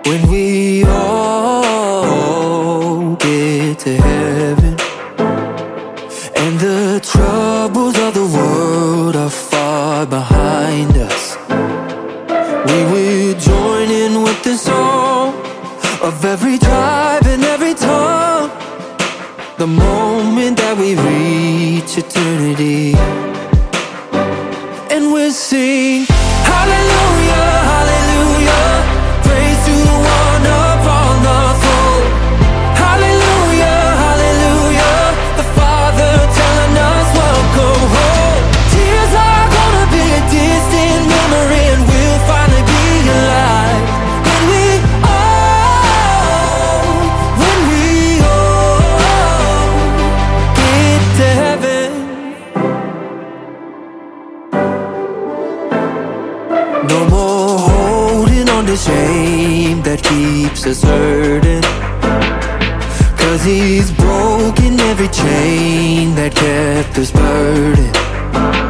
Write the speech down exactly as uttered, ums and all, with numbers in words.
when we all get to heaven, and the troubles of the world are far behind us, we will join in with the song of every tribe and every tongue, the moment that we reach eternity. And we'll sing hallelujah, hallelujah, praise to the one upon the throne. Hallelujah, hallelujah, the Father telling us welcome home. Tears are gonna be a distant memory, and we'll finally be alive when we all, when we all get to heaven. No more holding on to shame that keeps us hurting, 'cause He's broken every chain that kept us burdened.